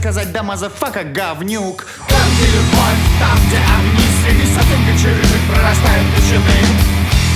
сказать, да, мазафака, говнюк. Там, где любовь, там, где огни, среди сотен кочерыжек прорастают тишины.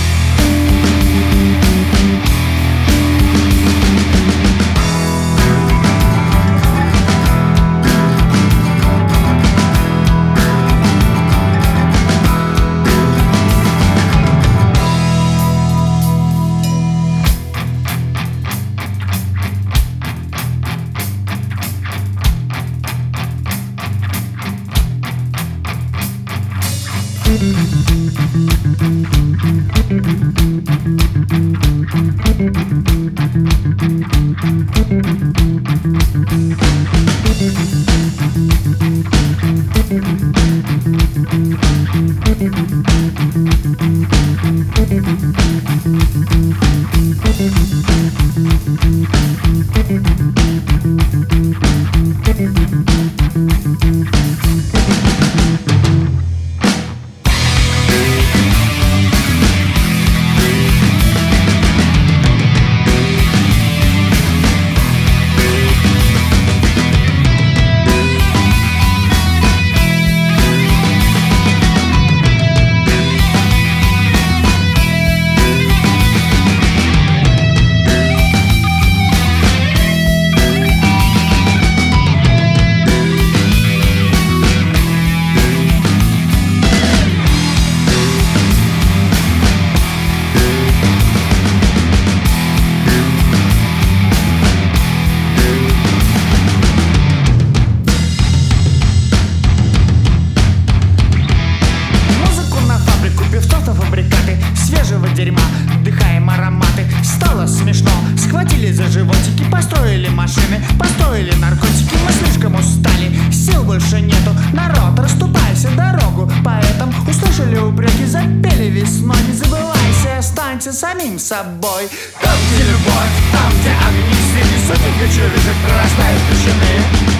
Дерьма, вдыхаем ароматы. Стало смешно, схватили за животики. Построили машины, построили наркотики. Мы слишком устали, сил больше нету. Народ, расступайся дорогу поэтам. Услышали упреки, запели весной. Не забывайся, останься самим собой. Там, где любовь, там, где огни, среди сотен кочерыжек прорастают тишины.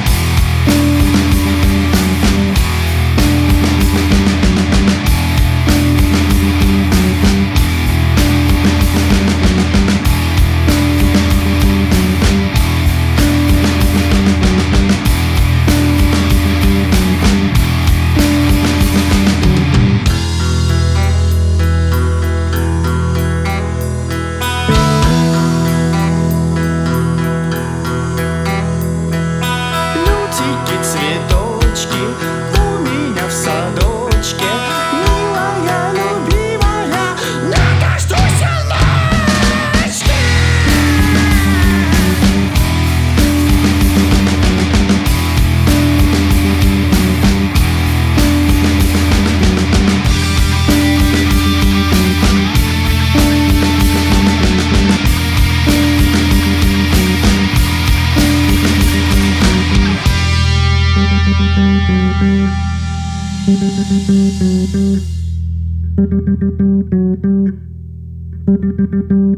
Цветочки у меня в садочке. Милая, любимая, не дождусь ночки. Thank you.